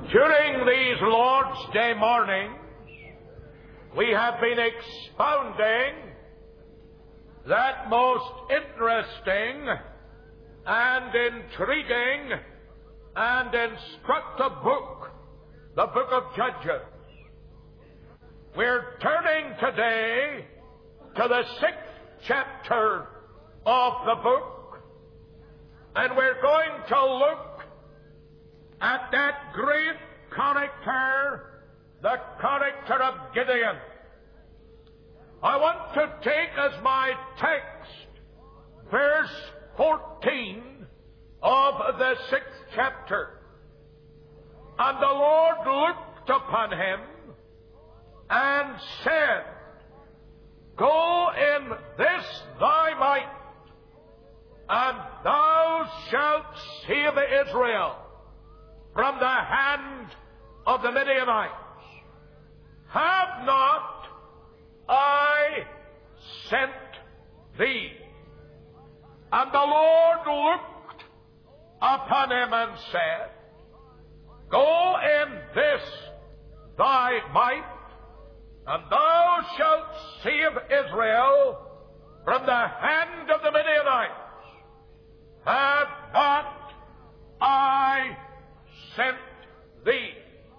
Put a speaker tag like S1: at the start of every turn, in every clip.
S1: During these Lord's Day mornings, we have been expounding that most interesting and intriguing and instructive book, the book of Judges. We're turning today to the 6th chapter of the book, and we're going to look at that great character, the character of Gideon. I want to take as my text verse 14 of the 6th chapter. And the Lord looked upon him and said, Go in this thy might, and thou shalt save Israel from the hand of the Midianites. Have not I sent thee? And the Lord looked upon him and said, Go in this thy might, and thou shalt save Israel from the hand of the Midianites. Have not I sent thee?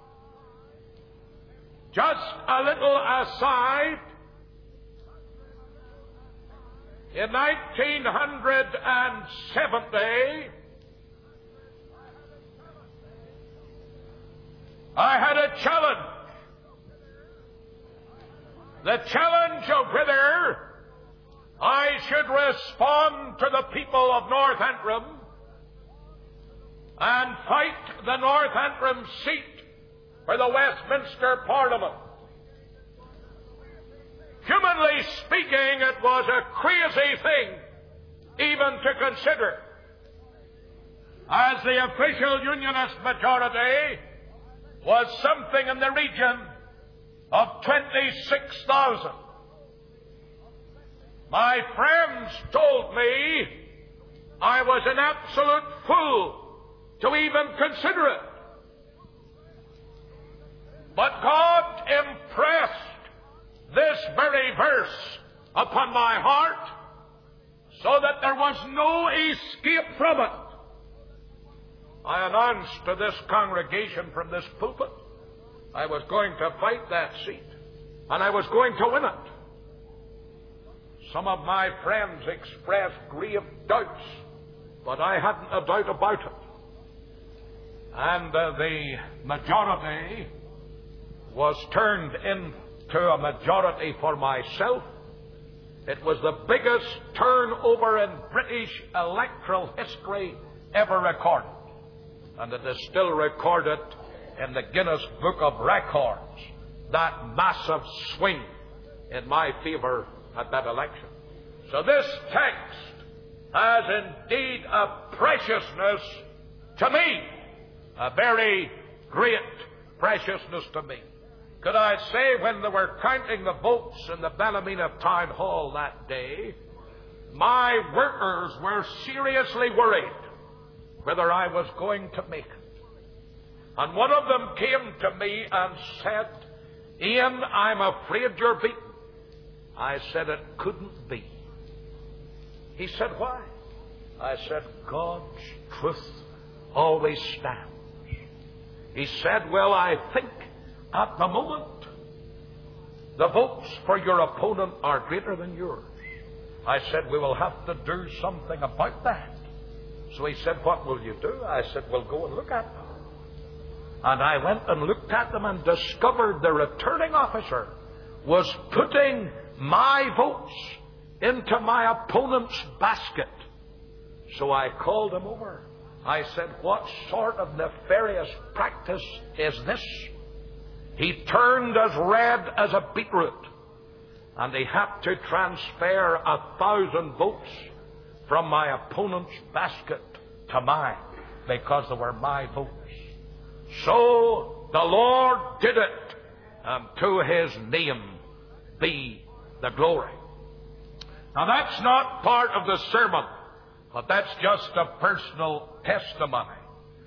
S1: Just a little aside, in 1970, I had a challenge. The challenge of whether I should respond to the people of North Antrim and fight the North Antrim seat for the Westminster Parliament. Humanly speaking, it was a crazy thing even to consider, as the official Unionist majority was something in the region of 26,000. My friends told me I was an absolute fool to even consider it. But God impressed this very verse upon my heart so that there was no escape from it. I announced to this congregation from this pulpit I was going to fight that seat, and I was going to win it. Some of my friends expressed grave doubts, but I hadn't a doubt about it. And the majority was turned into a majority for myself. It was the biggest turnover in British electoral history ever recorded. And it is still recorded in the Guinness Book of Records, that massive swing in my favor at that election. So this text has indeed a preciousness to me, a very great preciousness to me. Could I say, when they were counting the votes in the Ballymena Town Hall that day, my workers were seriously worried whether I was going to make it. And one of them came to me and said, Ian, I'm afraid you're beaten. I said, it couldn't be. He said, why? I said, God's truth always stands. He said, well, I think at the moment the votes for your opponent are greater than yours. I said, we will have to do something about that. So he said, what will you do? I said, we'll go and look at them. And I went and looked at them and discovered the returning officer was putting my votes into my opponent's basket. So I called him over. I said, what sort of nefarious practice is this? He turned as red as a beetroot, and he had to transfer 1,000 votes from my opponent's basket to mine because they were my votes. So the Lord did it, and to his name be the glory. Now that's not part of the sermon, but that's just a personal testimony.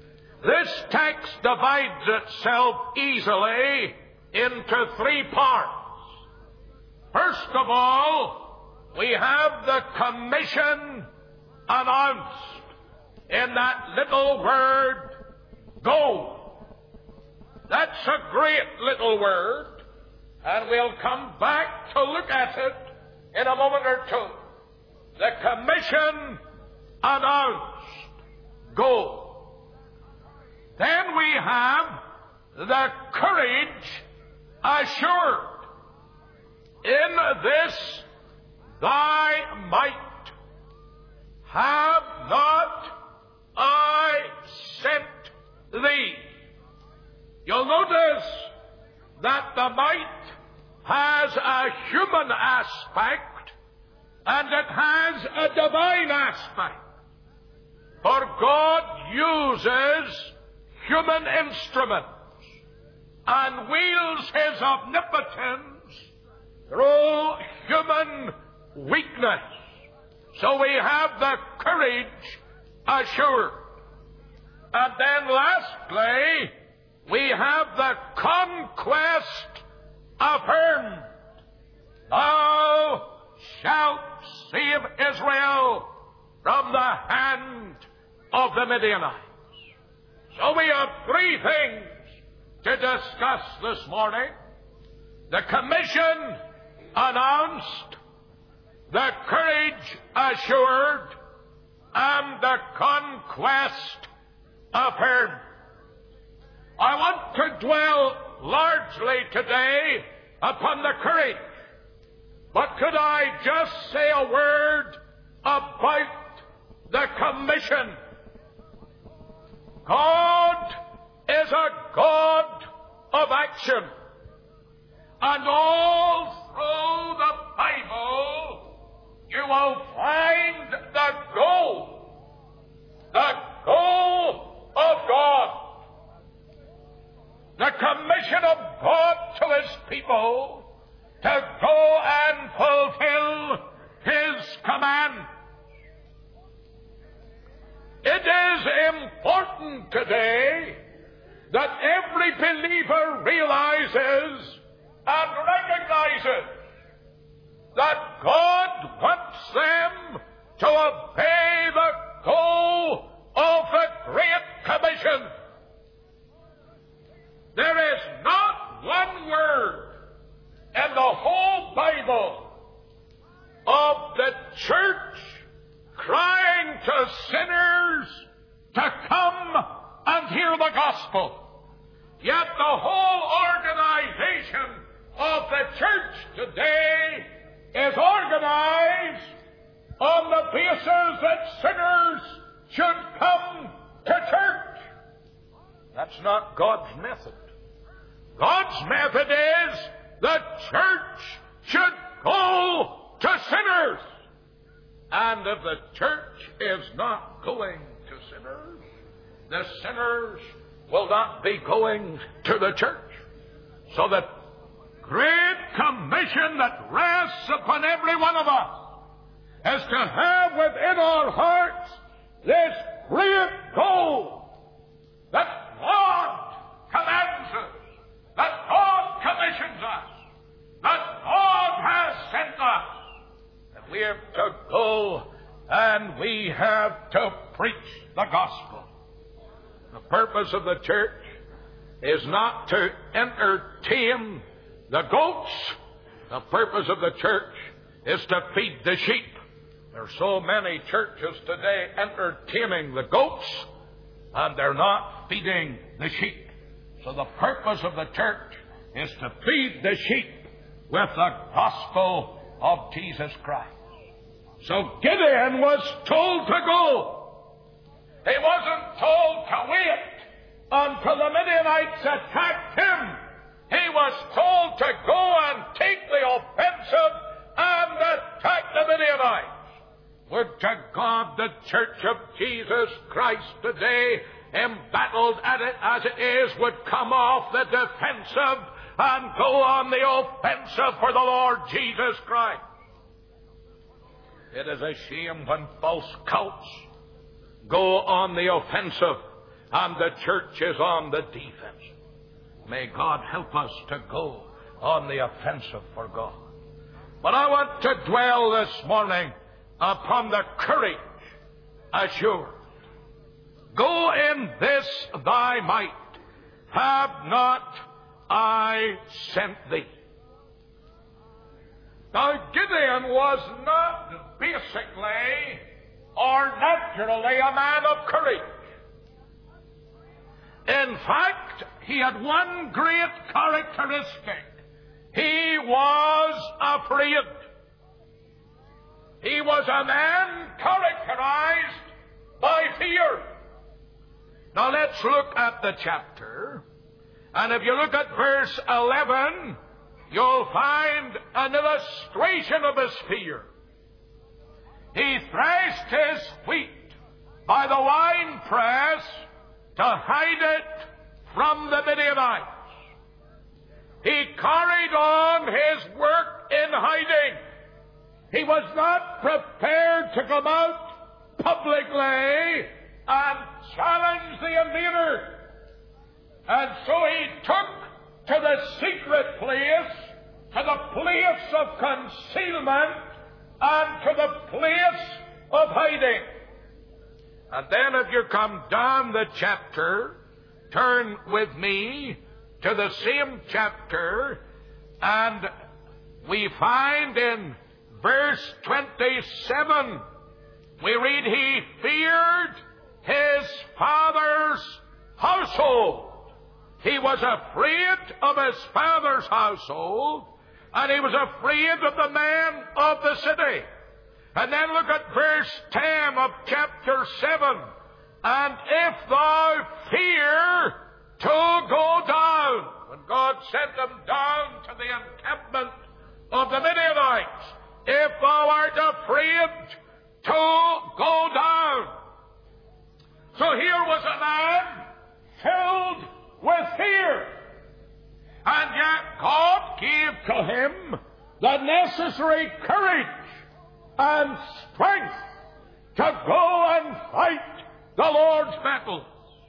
S1: This text divides itself easily into three parts. First of all, we have the commission announced in that little word, go. That's a great little word, and we'll come back to look at it in a moment or two. The commission announced, go. Then we have the courage assured. In this thy might have not I sent thee. You'll notice that the might has a human aspect and it has a divine aspect. For God uses human instruments and wields his omnipotence through human weakness. So we have the courage assured. And then lastly, we have the conquest affirmed. Thou shalt save Israel from the hand of the Midianites. So we have three things to discuss this morning. The commission announced, the courage assured, and the conquest affirmed. I want to dwell largely today upon the courage, but could I just say a word about the commission? God is a God of action. And all through the Bible, you will find the goal of God. The commission of God to his people to go and fulfill his command. It is important today that every believer realizes and recognizes that God wants them to obey the goal of the Great Commission. There is not one word in the whole Bible of the church crying to sinners to come and hear the gospel. Yet the whole organization of the church today is organized on the basis that sinners should come to church. That's not God's method. God's method is the church should go to sinners. And if the church is not going to sinners, the sinners will not be going to the church. So the great commission that rests upon every one of us is to have within our hearts this great goal that God commands us, that God commissions us, that God has sent us. And we have to go and we have to preach the gospel. The purpose of the church is not to entertain the goats. The purpose of the church is to feed the sheep. There are so many churches today entertaining the goats, and they're not feeding the sheep. So the purpose of the church is to feed the sheep with the gospel of Jesus Christ. So Gideon was told to go. He wasn't told to wait until the Midianites attacked him. He was told to go and take the offensive and attack the Midianites. Would to God the church of Jesus Christ today, embattled at it as it is, would come off the defensive and go on the offensive for the Lord Jesus Christ. It is a shame when false cults go on the offensive and the church is on the defense. May God help us to go on the offensive for God. But I want to dwell this morning upon the courage assured. Go in this thy might. Have not I sent thee? Now, Gideon was not basically or naturally a man of courage. In fact, he had one great characteristic. He was afraid. He was a man characterized by fear. Now let's look at the chapter. And if you look at verse 11, you'll find an illustration of his fear. He threshed his wheat by the winepress to hide it from the Midianites. He carried on his work in hiding. He was not prepared to come out publicly and challenge the invader. And so he took to the secret place, to the place of concealment, and to the place of hiding. And then if you come down the chapter, turn with me to the same chapter, and we find in verse 27, we read, he feared his father's household. He was afraid of his father's household, and he was afraid of the men of the city. And then look at verse 10 of chapter 7. And if thou fear to go down, when God sent them down to the encampment of the Midianites, if thou art afraid to go down. So here was a man filled with fear. And yet God gave to him the necessary courage and strength to go and fight the Lord's battles.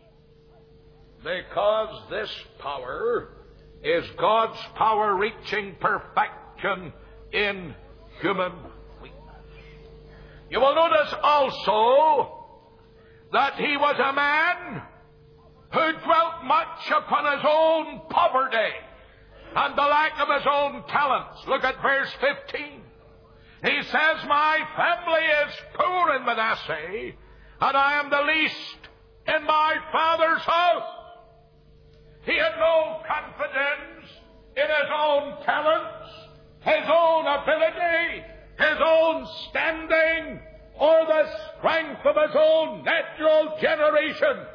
S1: Because this power is God's power reaching perfection in human weakness. You will notice also that he was a man who dwelt much upon his own poverty and the lack of his own talents. Look at verse 15. He says, my family is poor in Manasseh, and I am the least in my father's house. He had no confidence in his own talents, his own ability, his own standing, or the strength of his own natural generation.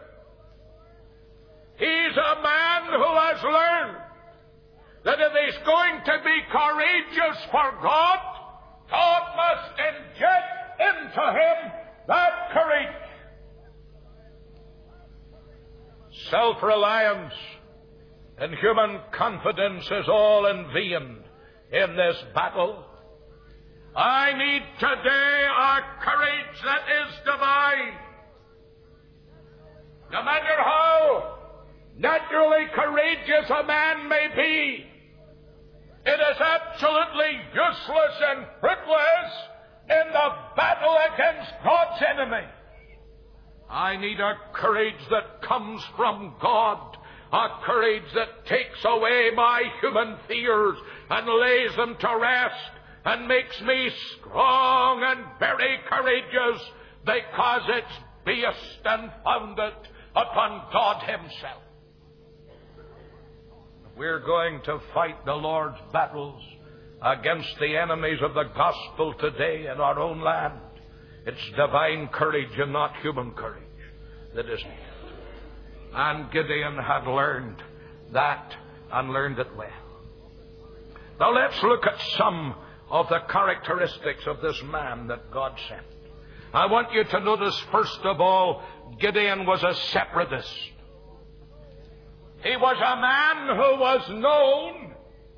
S1: He's a man who has learned that if he's going to be courageous for God, God must inject into him that courage. Self-reliance and human confidence is all in vain in this battle. I need today a courage that is divine. No matter how naturally courageous a man may be, it is absolutely useless and fruitless in the battle against God's enemy. I need a courage that comes from God, a courage that takes away my human fears and lays them to rest and makes me strong and very courageous because it's based and founded upon God Himself. We're going to fight the Lord's battles against the enemies of the gospel today in our own land. It's divine courage and not human courage that is needed. And Gideon had learned that and learned it well. Now let's look at some of the characteristics of this man that God sent. I want you to notice, first of all, Gideon was a separatist. He was a man who was known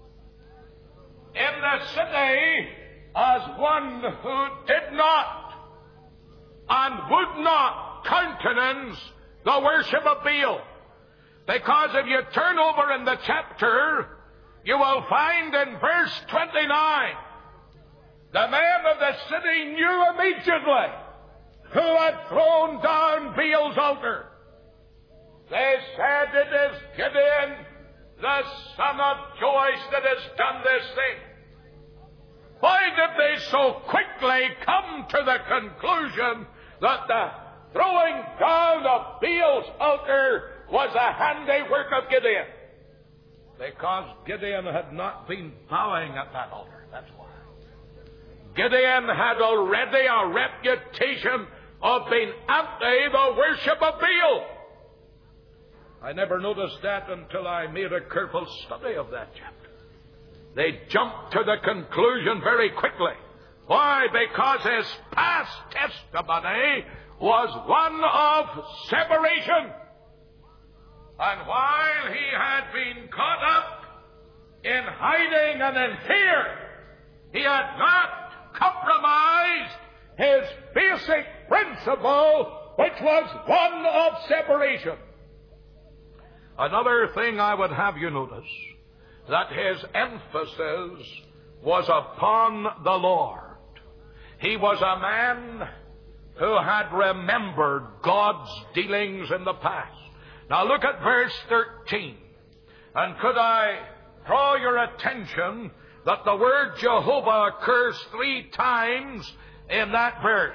S1: in the city as one who did not and would not countenance the worship of Baal. Because if you turn over in the chapter, you will find in verse 29, the men of the city knew immediately who had thrown down Baal's altar. They said, "It is Gideon, the son of Joash, that has done this thing." Why did they so quickly come to the conclusion that the throwing down of Baal's altar was the handiwork of Gideon? Because Gideon had not been bowing at that altar. That's why. Gideon had already a reputation of being anti the worship of Baal. I never noticed that until I made a careful study of that chapter. They jumped to the conclusion very quickly. Why? Because his past testimony was one of separation. And while he had been caught up in hiding and in fear, he had not compromised his basic principle, which was one of separation. Another thing I would have you notice, that his emphasis was upon the Lord. He was a man who had remembered God's dealings in the past. Now look at verse 13. And could I draw your attention that the word Jehovah occurs 3 times in that verse.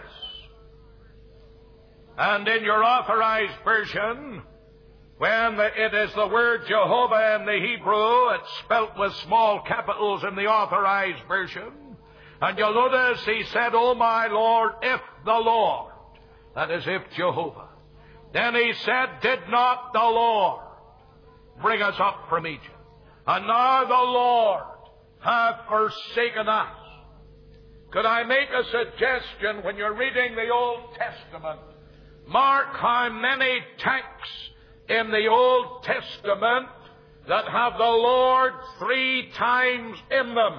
S1: And in your authorized version, when it is the word Jehovah in the Hebrew, it's spelt with small capitals in the authorized version. And you'll notice he said, "O my Lord, if the Lord," that is, if Jehovah. Then he said, "Did not the Lord bring us up from Egypt? And now the Lord hath forsaken us." Could I make a suggestion when you're reading the Old Testament? Mark how many texts in the Old Testament that have the Lord 3 times in them.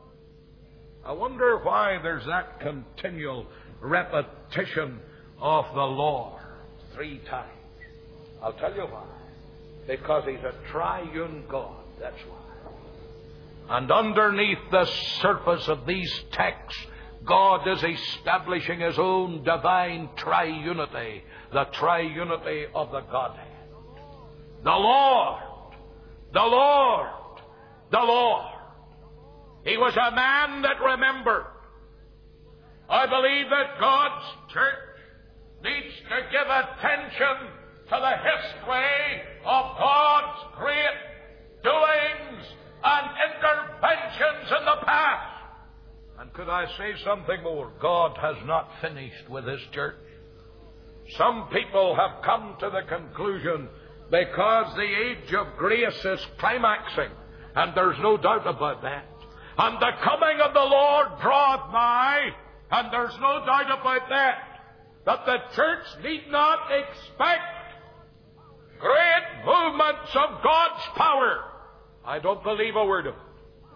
S1: I wonder why there's that continual repetition of the Lord 3 times. I'll tell you why. Because he's a triune God, that's why. And underneath the surface of these texts, God is establishing his own divine triunity, the triunity of the Godhead. The Lord, the Lord, the Lord. He was a man that remembered. I believe that God's church needs to give attention to the history of God's great doings and interventions in the past. And could I say something more? God has not finished with his church. Some people have come to the conclusion, because the age of grace is climaxing, and there's no doubt about that, and the coming of the Lord draweth nigh, and there's no doubt about that the church need not expect great movements of God's power. I don't believe a word of it.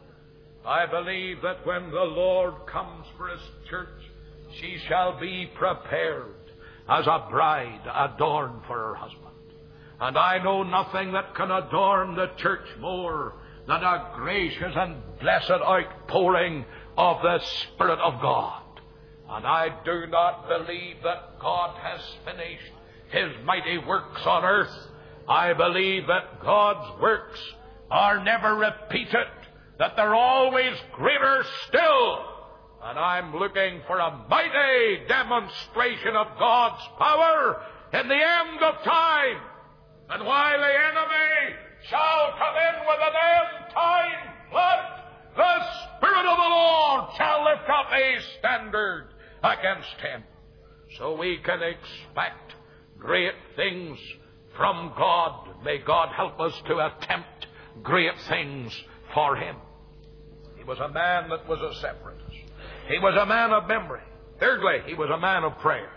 S1: I believe that when the Lord comes for his church, she shall be prepared as a bride adorned for her husband. And I know nothing that can adorn the church more than a gracious and blessed outpouring of the Spirit of God. And I do not believe that God has finished his mighty works on earth. I believe that God's works are never repeated, that they're always greater still. And I'm looking for a mighty demonstration of God's power in the end of time. And while the enemy shall come in with an end-time flood, the Spirit of the Lord shall lift up a standard against him. So we can expect great things from God. May God help us to attempt great things for him. He was a man that was a separatist. He was a man of memory. Thirdly, he was a man of prayer.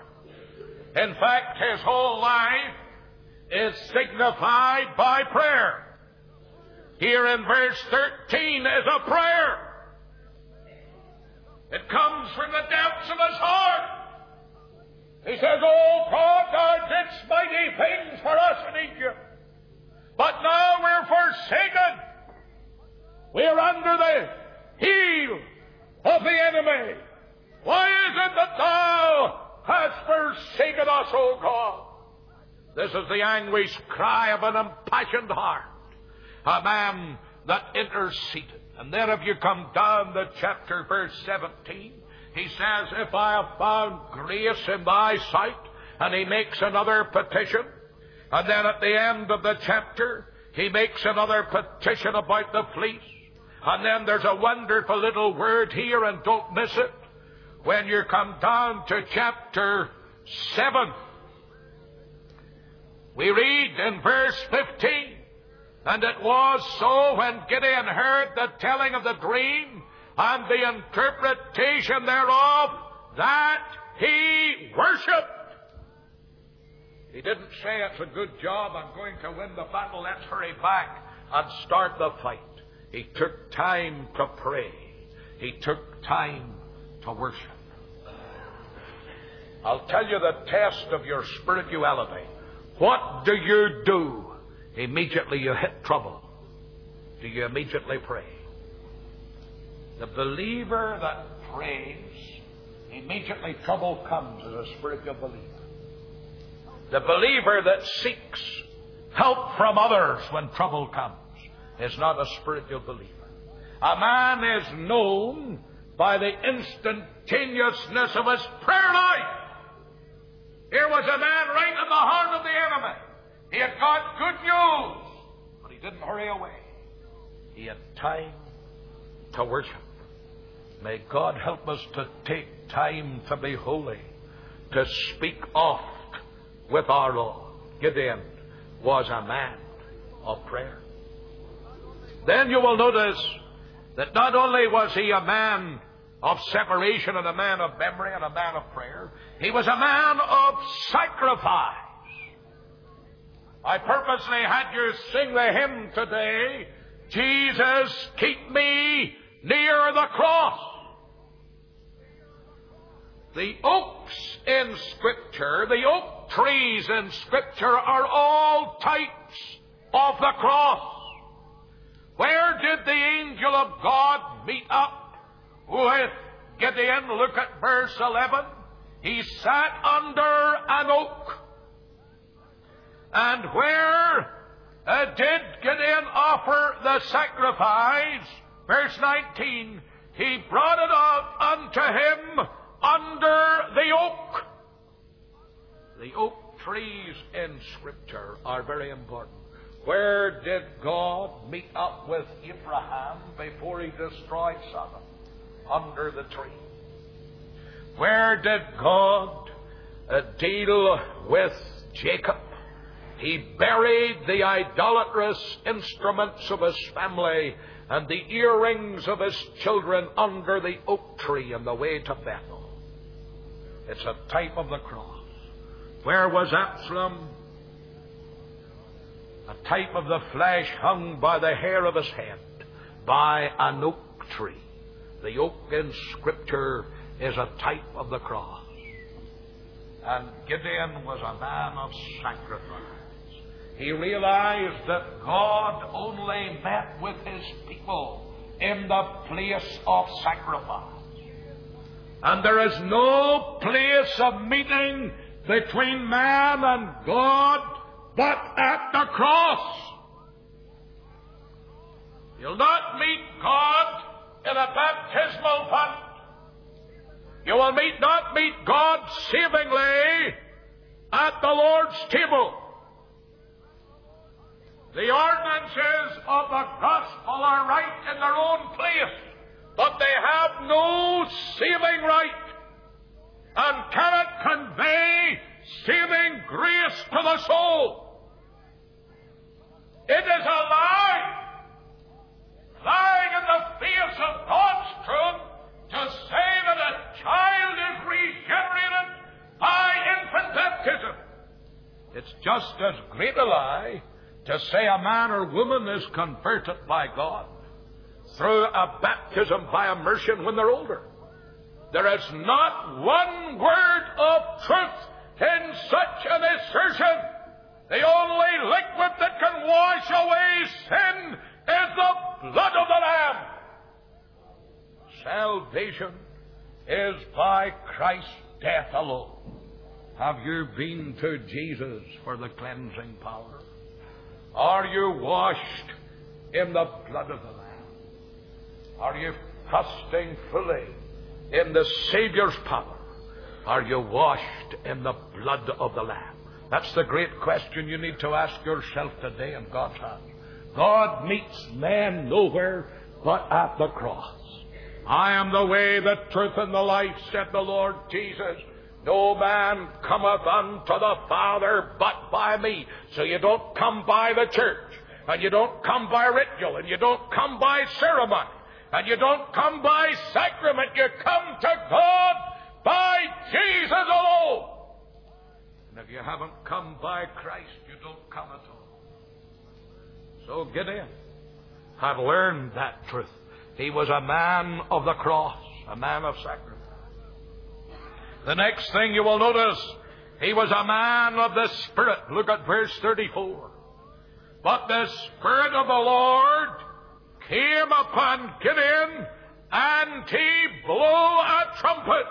S1: In fact, his whole life is signified by prayer. Here in verse 13 is a prayer. It comes from the depths of his heart. He says, "Oh God, thou didst mighty things for us in Egypt, but now we're forsaken. We're under the heel of the enemy. Why is it that thou hast forsaken us, O God?" This is the anguished cry of an impassioned heart, a man that interceded. And then if you come down to chapter verse 17, he says, "If I have found grace in thy sight," and he makes another petition. And then at the end of the chapter, he makes another petition about the fleece. And then there's a wonderful little word here, and don't miss it. When you come down to chapter 7, we read in verse 15, "And it was so when Gideon heard the telling of the dream and the interpretation thereof, that he worshipped." He didn't say, "It's a good job, I'm going to win the battle, let's hurry back and start the fight." He took time to pray. He took time to worship. I'll tell you the test of your spirituality. What do you do immediately you hit trouble? Do you immediately pray? The believer that prays, immediately trouble comes, is a spiritual believer. The believer that seeks help from others when trouble comes is not a spiritual believer. A man is known by the instantaneousness of his prayer life. Here was a man right in the heart of the enemy. He had got good news, but he didn't hurry away. He had time to worship. May God help us to take time to be holy, to speak oft with our Lord. Gideon was a man of prayer. Then you will notice that not only was he a man of separation and a man of memory and a man of prayer, he was a man of sacrifice. I purposely had you sing the hymn today, "Jesus, keep me near the cross." The oaks in Scripture, the oak trees in Scripture are all types of the cross. Where did the angel of God meet up with Gideon? Look at verse 11. He sat under an oak. And where did Gideon offer the sacrifice? Verse 19. He brought it out unto him under the oak. The oak trees in Scripture are very important. Where did God meet up with Abraham before he destroyed Sodom? Under the tree. Where did God deal with Jacob? He buried the idolatrous instruments of his family and the earrings of his children under the oak tree on the way to Bethel. It's a type of the cross. Where was Absalom? A type of the flesh hung by the hair of his head by an oak tree. The oak in Scripture is a type of the cross. And Gideon was a man of sacrifice. He realized that God only met with his people in the place of sacrifice. And there is no place of meeting between man and God but at the cross. You'll not meet God in a baptismal font. You will not meet God savingly at the Lord's table. The ordinances of the gospel are right in their own place, but they have no saving right and cannot convey saving grace to the soul. It is a lie, lying in the face of God's truth, to say that a child is regenerated by infant baptism. It's just as great a lie to say a man or woman is converted by God through a baptism by immersion when they're older. There is not one word of truth in such an assertion. The only liquid that can wash away sin is the blood of the Lamb. Salvation is by Christ's death alone. Have you been to Jesus for the cleansing power? Are you washed in the blood of the Lamb? Are you trusting fully in the Savior's power? Are you washed in the blood of the Lamb? That's the great question you need to ask yourself today in God's house. God meets man nowhere but at the cross. I am the way, the truth, and the life, said the Lord Jesus. No man cometh unto the Father but by me. So you don't come by the church, and you don't come by ritual, and you don't come by ceremony, and you don't come by sacrament. You come to God by Jesus alone. And if you haven't come by Christ, you don't come at all. So get in. I've learned that truth. He was a man of the cross, a man of sacrifice. The next thing you will notice, he was a man of the Spirit. Look at verse 34. But the Spirit of the Lord came upon Gideon, and he blew a trumpet.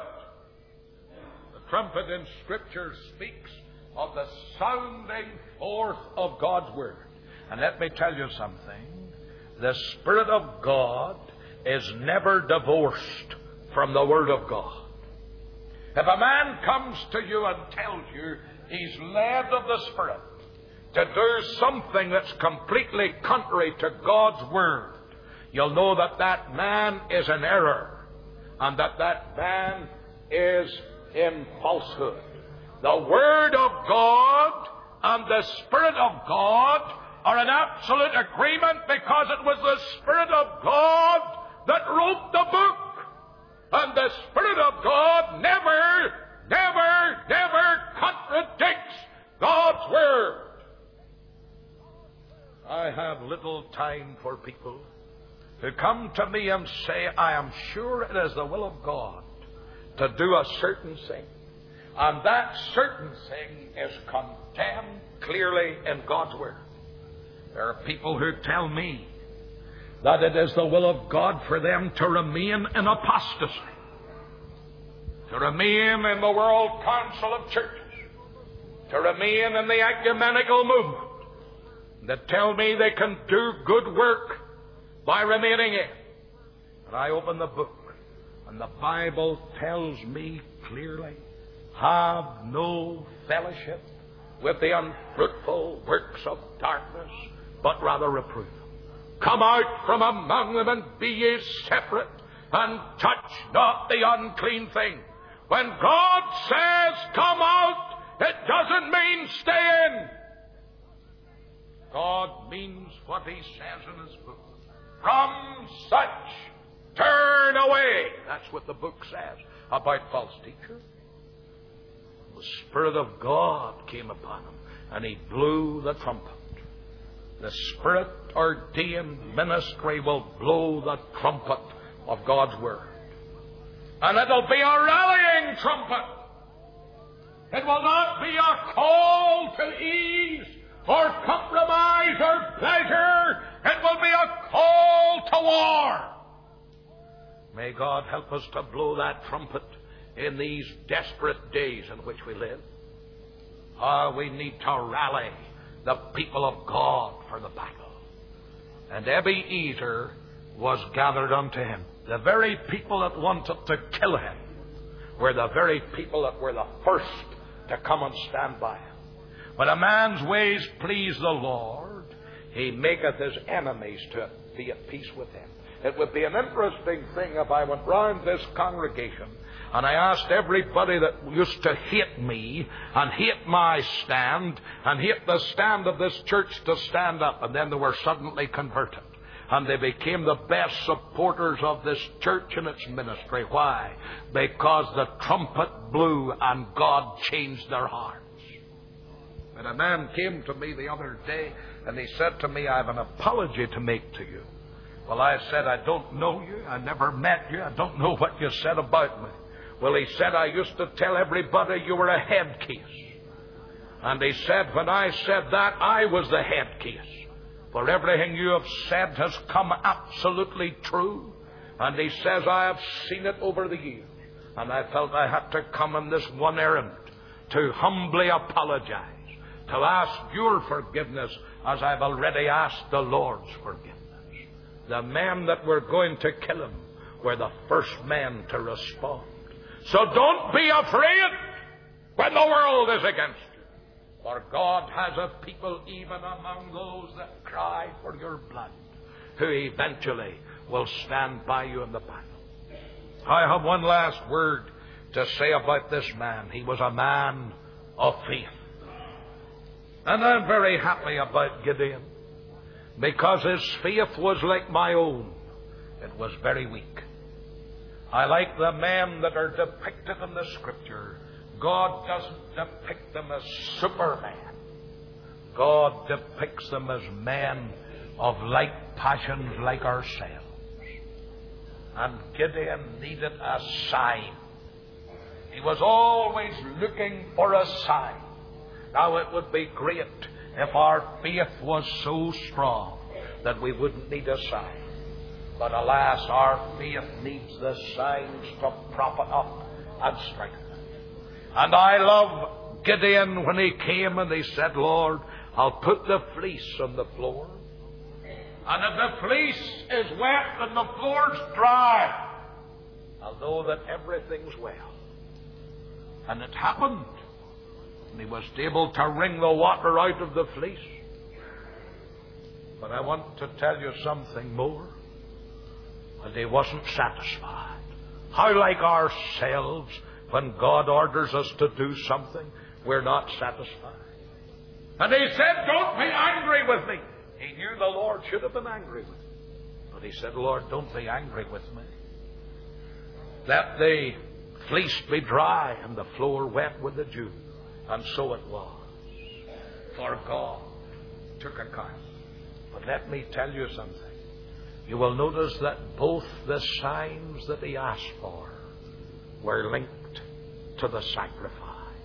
S1: The trumpet in Scripture speaks of the sounding forth of God's Word. And let me tell you something. The Spirit of God is never divorced from the Word of God. If a man comes to you and tells you he's led of the Spirit to do something that's completely contrary to God's Word, you'll know that that man is in error and that that man is in falsehood. The Word of God and the Spirit of God are in absolute agreement, because it was the Spirit of God that wrote the book. And the Spirit of God never contradicts God's Word. I have little time for people who come to me and say, I am sure it is the will of God to do a certain thing. And that certain thing is condemned clearly in God's Word. There are people who tell me that it is the will of God for them to remain in apostasy, to remain in the World Council of Churches, to remain in the ecumenical movement. They tell me they can do good work by remaining in. And I open the book, and the Bible tells me clearly, have no fellowship with the unfruitful works of darkness, but rather reprove them. Come out from among them and be ye separate, and touch not the unclean thing. When God says come out, it doesn't mean stay in. God means what He says in His book. From such turn away. That's what the book says about false teachers. The Spirit of God came upon him, and he blew the trumpet. The Spirit-ordained ministry will blow the trumpet of God's Word. And it'll be a rallying trumpet. It will not be a call to ease or compromise or pleasure. It will be a call to war. May God help us to blow that trumpet in these desperate days in which we live. We need to rally the people of God for the battle. And Ebenezer was gathered unto him. The very people that wanted to kill him were the very people that were the first to come and stand by him. When a man's ways please the Lord, He maketh his enemies to be at peace with him. It would be an interesting thing if I went round this congregation and I asked everybody that used to hate me and hate my stand and hate the stand of this church to stand up, and then they were suddenly converted. And they became the best supporters of this church and its ministry. Why? Because the trumpet blew and God changed their hearts. And a man came to me the other day and he said to me, I have an apology to make to you. Well, I said, I don't know you. I never met you. I don't know what you said about me. Well, he said, I used to tell everybody you were a head case. And he said, when I said that, I was the head case. For everything you have said has come absolutely true. And he says, I have seen it over the years. And I felt I had to come on this one errand to humbly apologize, to ask your forgiveness as I've already asked the Lord's forgiveness. The men that were going to kill him were the first men to respond. So don't be afraid when the world is against you. For God has a people even among those that cry for your blood, who eventually will stand by you in the battle. I have one last word to say about this man. He was a man of faith. And I'm very happy about Gideon, because his faith was like my own. It was very weak. I like the men that are depicted in the Scripture. God doesn't depict them as supermen. God depicts them as men of like passions like ourselves. And Gideon needed a sign. He was always looking for a sign. Now, it would be great if our faith was so strong that we wouldn't need a sign. But alas, our faith needs the signs to prop it up and strengthen it. And I love Gideon when he came and he said, Lord, I'll put the fleece on the floor. And if the fleece is wet and the floor's dry, I'll know that everything's well. And it happened. And he was able to wring the water out of the fleece. But I want to tell you something more. And he wasn't satisfied. How like ourselves, when God orders us to do something, we're not satisfied. And he said, don't be angry with me. He knew the Lord should have been angry with him. But he said, Lord, don't be angry with me. Let the fleece be dry and the floor wet with the dew. And so it was. For God took account. But let me tell you something. You will notice that both the signs that he asked for were linked to the sacrifice.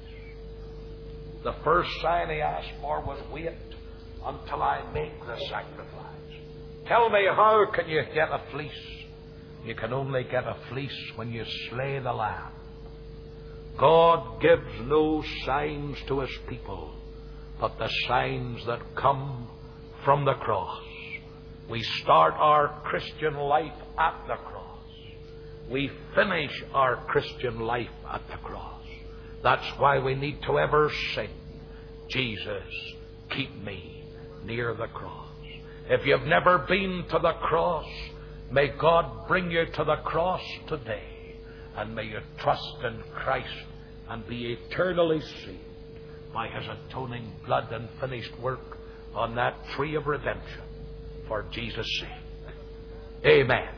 S1: The first sign he asked for was, wait until I make the sacrifice. Tell me, how can you get a fleece? You can only get a fleece when you slay the lamb. God gives no signs to his people, but the signs that come from the cross. We start our Christian life at the cross. We finish our Christian life at the cross. That's why we need to ever sing, Jesus, keep me near the cross. If you've never been to the cross, may God bring you to the cross today, and may you trust in Christ and be eternally saved by his atoning blood and finished work on that tree of redemption for Jesus' sake. Amen.